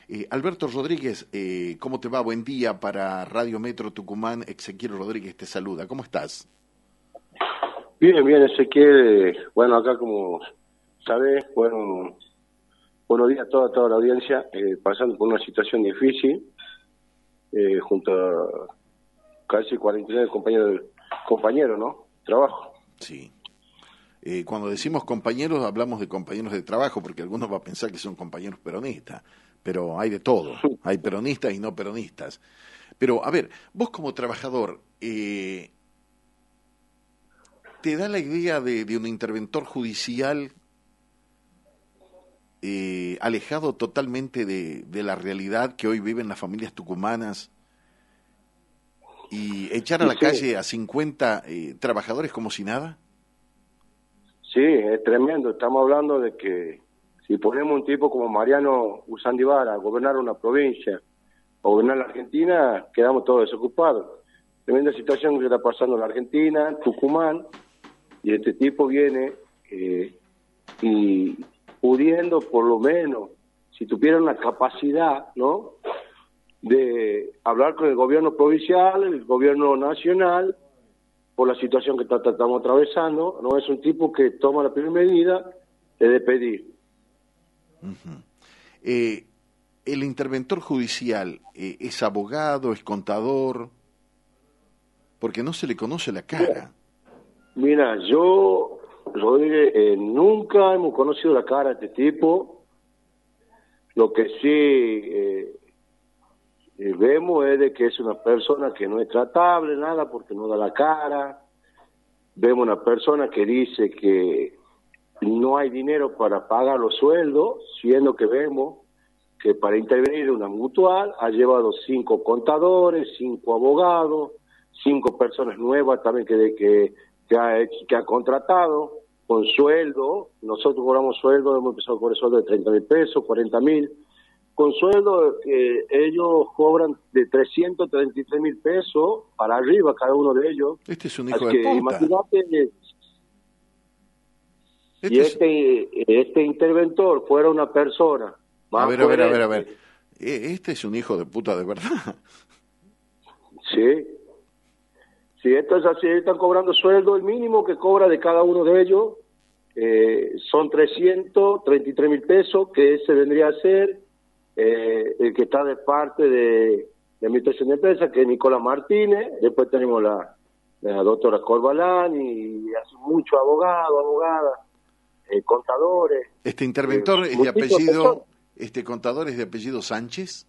Alberto Rodríguez, ¿cómo te va? Buen día para Radio Metro Tucumán. Ezequiel Rodríguez te saluda. ¿Cómo estás? Bien, bien, Ezequiel. Bueno, acá como sabes, buenos días a toda la audiencia, pasando por una situación difícil, junto a casi 49 compañeros, ¿no? Trabajo. Sí. Cuando decimos compañeros, hablamos de compañeros de trabajo, porque algunos van a pensar que son compañeros peronistas, pero hay de todo, hay peronistas y no peronistas. Pero, a ver, vos como trabajador, ¿te da la idea de un interventor judicial alejado totalmente de la realidad que hoy viven las familias tucumanas y echar a la calle a 50 trabajadores como si nada? Sí, es tremendo. Estamos hablando de que si ponemos un tipo como Mariano Usandivara a gobernar una provincia, a gobernar la Argentina, quedamos todos desocupados. Tremenda situación que está pasando en la Argentina, en Tucumán, y este tipo viene y pudiendo, por lo menos, si tuviera una capacidad, ¿no?, de hablar con el gobierno provincial, el gobierno nacional, por la situación que estamos atravesando, no es un tipo que toma la primera medida de despedir. Uh-huh. El interventor judicial es abogado, es contador, porque no se le conoce la cara. Mira, yo, Rodríguez, nunca hemos conocido la cara de este tipo. Lo que sí vemos es de que es una persona que no es tratable, nada, porque no da la cara. Vemos una persona que dice que no hay dinero para pagar los sueldos, siendo que vemos que para intervenir en una mutual ha llevado 5 contadores, 5 abogados, 5 personas nuevas también que ha contratado con sueldo. Nosotros cobramos sueldo, hemos empezado a cobrar sueldo de 30.000 pesos, 40.000, con sueldo que ellos cobran de 333.000 pesos para arriba cada uno de ellos. Este es un hijo de puta. Imagínate, este interventor fuera una persona más A ver. Este es un hijo de puta de verdad. Sí. Si esto es así, están cobrando sueldo, el mínimo que cobra de cada uno de ellos son 333.000 pesos, que ese vendría a ser el que está de parte de Administración de Empresas, que es Nicolás Martínez. Después tenemos la doctora Corbalán y hace muchos abogados, abogadas, contadores. Este interventor es de apellido, este contador es de apellido Sánchez.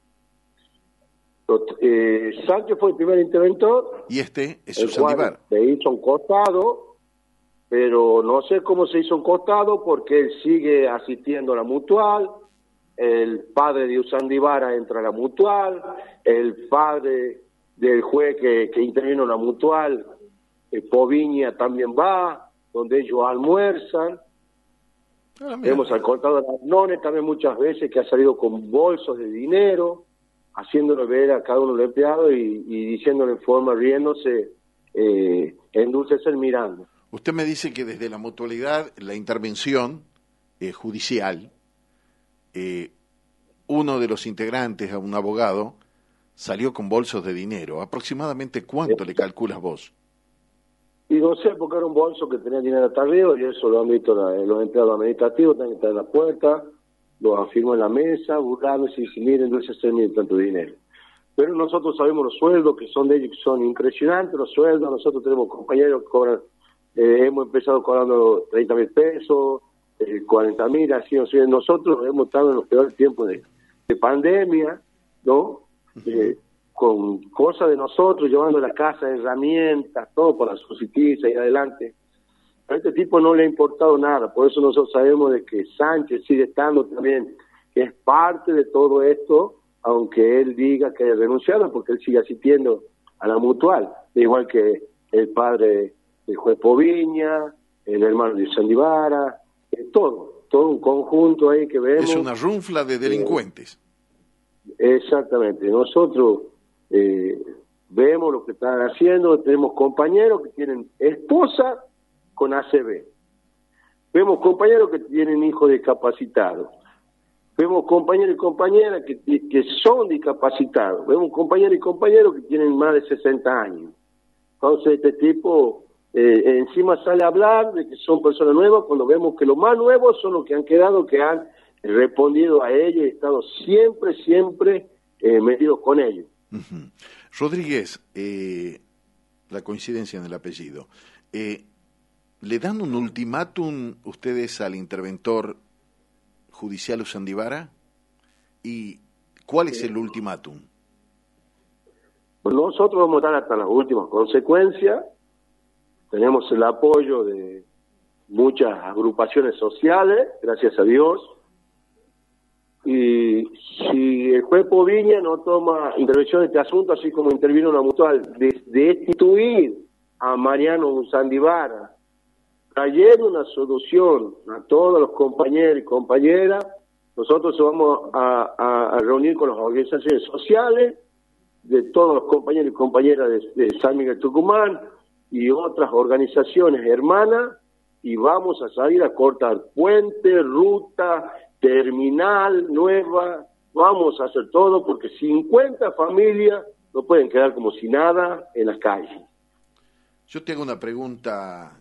Sánchez fue el primer interventor. Y este es Usandivara. Se hizo un costado, pero no sé cómo se hizo un costado, porque él sigue asistiendo a la mutual. El padre de Usandivara entra a la mutual. El padre del juez que intervino en la mutual, Poviña, también va, donde ellos almuerzan. Vemos al contador Arnones también muchas veces, que ha salido con bolsos de dinero, haciéndole ver a cada uno de los empleados y diciéndole en forma, riéndose, endulcese mirando. Usted me dice que desde la mutualidad, la intervención judicial, uno de los integrantes, un abogado, salió con bolsos de dinero. ¿Aproximadamente cuánto le calculas vos? Y no sé, porque era un bolso que tenía dinero hasta arriba, y eso lo han visto los empleados administrativos, también están en la puerta, lo afirmó en la mesa, burlándose y dicen, miren, no se miren tanto dinero. Pero nosotros sabemos los sueldos que son de ellos, que son impresionantes los sueldos. Nosotros tenemos compañeros que cobran, hemos empezado cobrando 30.000 pesos, 40.000, así. O sea, nosotros hemos estado en los peores tiempos de pandemia, ¿no? Con cosas de nosotros, llevando a la casa herramientas, todo para subsistir y adelante. A este tipo no le ha importado nada, por eso nosotros sabemos de que Sánchez sigue estando también, que es parte de todo esto, aunque él diga que haya renunciado, porque él sigue asistiendo a la mutual, igual que el padre del juez Poviña, el hermano de Usandivara, todo un conjunto ahí que vemos. Es una runfla de delincuentes. Exactamente, nosotros vemos lo que están haciendo, tenemos compañeros que tienen esposa con ACV, vemos compañeros que tienen hijos discapacitados, Vemos compañeros y compañeras que son discapacitados, vemos compañeros y compañeros que tienen más de 60 años. Entonces este tipo encima sale a hablar de que son personas nuevas cuando vemos que los más nuevos son los que han quedado, que han respondido a ellos y estado siempre metidos con ellos. Uh-huh. Rodríguez, la coincidencia en el apellido, ¿le dan un ultimátum ustedes al interventor judicial Usandivara? ¿Y cuál es el ultimátum? Pues nosotros vamos a dar hasta las últimas consecuencias. Tenemos el apoyo de muchas agrupaciones sociales, gracias a Dios. Y si el juez Poviña no toma intervención en este asunto, así como intervino la mutual, de destituir a Mariano Usandivara, trayendo una solución a todos los compañeros y compañeras, nosotros vamos a reunir con las organizaciones sociales de todos los compañeros y compañeras de San Miguel Tucumán y otras organizaciones hermanas, y vamos a salir a cortar puentes, ruta, terminal nueva, vamos a hacer todo porque 50 familias no pueden quedar como si nada en las calles. Yo te hago una pregunta,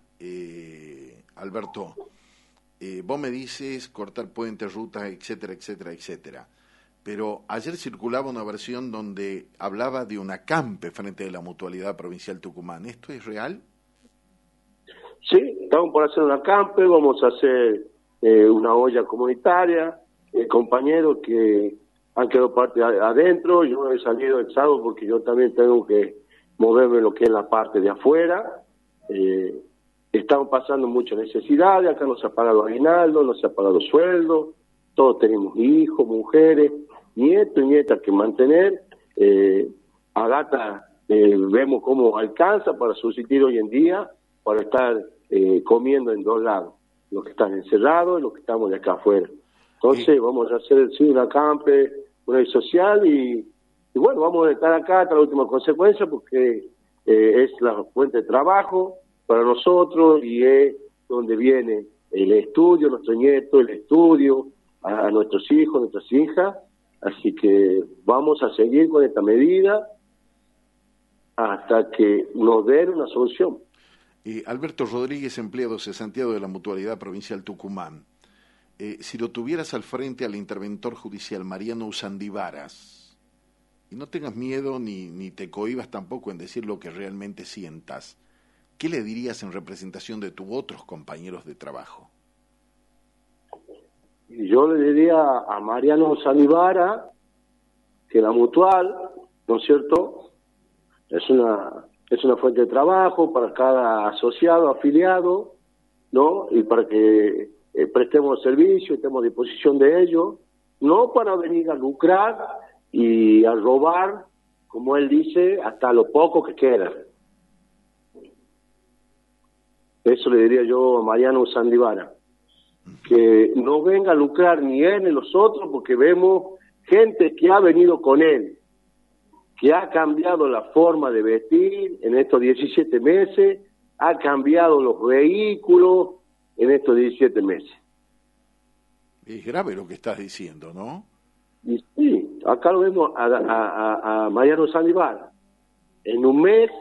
Alberto. Vos me dices cortar puentes, rutas, etcétera, pero ayer circulaba una versión donde hablaba de un acampe frente de la Mutualidad Provincial Tucumán. ¿Esto es real? Sí, estamos por hacer un acampe, vamos a hacer una olla comunitaria, compañeros que han quedado parte adentro. Yo no he salido el sábado porque yo también tengo que moverme lo que es la parte de afuera. Estamos pasando muchas necesidades, acá no se ha pagado aguinaldo, no se ha pagado sueldo, todos tenemos hijos, mujeres, nietos y nietas que mantener. Agata vemos cómo alcanza para subsistir hoy en día, para estar comiendo en dos lados, los que están encerrados y los que estamos de acá afuera. Entonces vamos a hacer un acampe, una social y bueno, vamos a estar acá hasta la última consecuencia porque es la fuente de trabajo para nosotros y es donde viene el estudio, nuestro nieto, el estudio, a nuestros hijos, nuestras hijas. Así que vamos a seguir con esta medida hasta que nos den una solución. Alberto Rodríguez, empleado cesantado de la Mutualidad Provincial Tucumán, si lo tuvieras al frente al interventor judicial Mariano Usandivaras, y no tengas miedo ni te cohibas tampoco en decir lo que realmente sientas, ¿qué le dirías en representación de tus otros compañeros de trabajo? Yo le diría a Mariano Usandivaras que la mutual, ¿no es cierto?, es una fuente de trabajo para cada asociado, afiliado, ¿no? Y para que prestemos servicio, estemos a disposición de ellos, no para venir a lucrar y a robar, como él dice, hasta lo poco que queda. Eso le diría yo a Mariano Usandivaras, que no venga a lucrar ni él ni los otros, porque vemos gente que ha venido con él, que ha cambiado la forma de vestir en estos 17 meses, ha cambiado los vehículos en estos 17 meses. Es grave lo que estás diciendo, ¿no? Y sí, acá lo vemos a Mariano Usandivaras. En un mes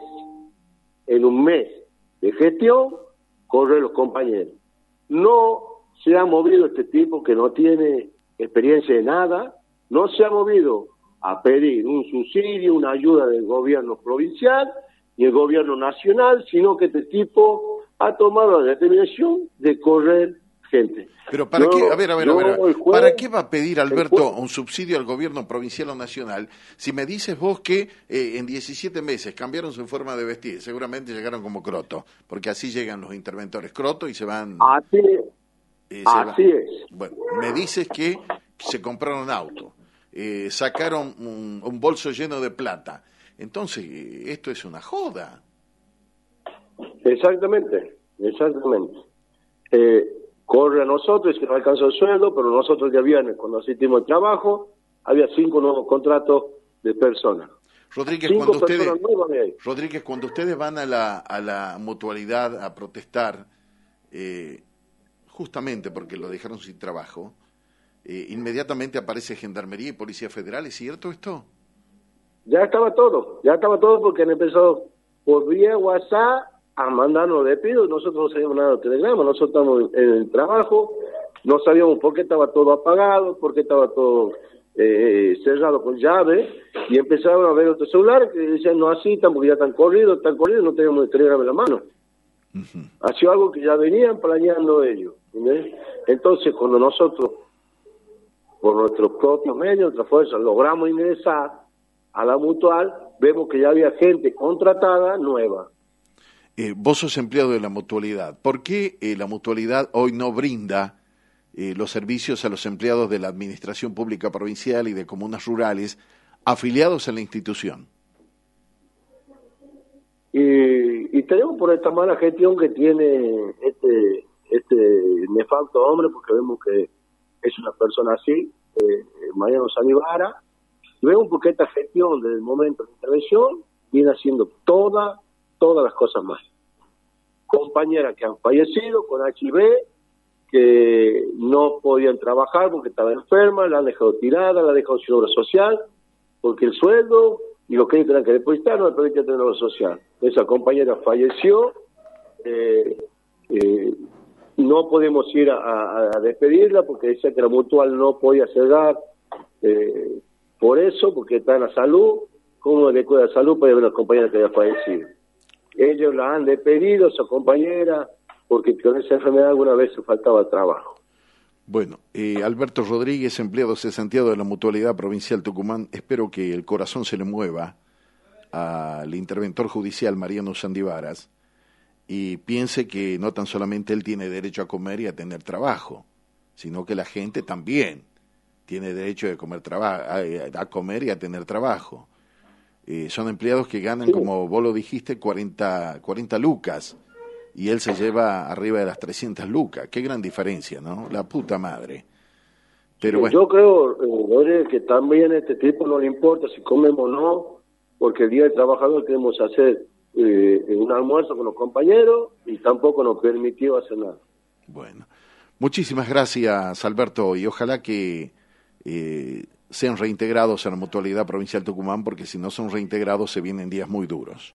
de gestión, corre los compañeros. No se ha movido este tipo que no tiene experiencia de nada, no se ha movido a pedir un subsidio, una ayuda del gobierno provincial y el gobierno nacional, sino que este tipo ha tomado la determinación de correr gente. Pero ¿para qué? A ver. ¿Para qué va a pedir, Alberto, un subsidio al gobierno provincial o nacional si me dices vos que en 17 meses cambiaron su forma de vestir? Seguramente llegaron como croto, porque así llegan los interventores croto y se van. Así es. Bueno, me dices que se compraron auto. Sacaron un bolso lleno de plata. Entonces, esto es una joda. Exactamente. Corre a nosotros, que no alcanzó el sueldo, pero nosotros el día viernes, cuando asistimos al trabajo, había 5 nuevos contratos de personas. Rodríguez, cuando ustedes van a la mutualidad a protestar, justamente porque lo dejaron sin trabajo, inmediatamente aparece Gendarmería y Policía Federal, ¿es cierto esto? Ya estaba todo porque han empezado por vía WhatsApp a mandarnos despidos. Nosotros no sabíamos nada de telegrama, nosotros estamos en el trabajo, no sabíamos por qué estaba todo apagado, por qué estaba todo cerrado con llave, y empezaron a ver otros celulares que decían no asistan porque ya están corridos, no teníamos el telegrama en la mano. Uh-huh. Ha sido algo que ya venían planeando ellos, ¿entendés? Entonces cuando nosotros, por nuestros propios medios, nuestra fuerza, logramos ingresar a la mutual, vemos que ya había gente contratada nueva. Vos sos empleado de la mutualidad. ¿Por qué la mutualidad hoy no brinda los servicios a los empleados de la Administración Pública Provincial y de comunas rurales afiliados a la institución? Y tenemos por esta mala gestión que tiene este nefasto hombre, porque vemos que es una persona así, Mariano Sanibara, y vemos porque esta gestión desde el momento de intervención viene haciendo todas las cosas mal. Compañeras que han fallecido con HIV, que no podían trabajar porque estaban enfermas, la han dejado tirada, la han dejado sin obra social, porque el sueldo y lo que ellos tenían que depositar no le permitía tener obra social. Esa compañera falleció, no podemos ir a despedirla porque decía que la mutual no podía cerrar por eso, porque está en la salud. ¿Cómo le cuida la salud para ver a una compañera que haya fallecido? Ellos la han despedido, esa compañera, porque con esa enfermedad alguna vez se faltaba trabajo. Bueno, Alberto Rodríguez, empleado cesanteado de la Mutualidad Provincial Tucumán, espero que el corazón se le mueva al interventor judicial Mariano Sandivaras y piense que no tan solamente él tiene derecho a comer y a tener trabajo, sino que la gente también tiene derecho de a comer y a tener trabajo. Son empleados que ganan, como vos lo dijiste, 40 lucas, y él se lleva arriba de las 300 lucas. Qué gran diferencia, ¿no? La puta madre. Pero bueno. Yo creo, que también a este tipo no le importa si comemos o no, porque el Día del Trabajador queremos hacer un almuerzo con los compañeros y tampoco nos permitió hacer nada. Bueno, muchísimas gracias, Alberto, y ojalá que sean reintegrados a la Mutualidad Provincial Tucumán, porque si no son reintegrados se vienen días muy duros.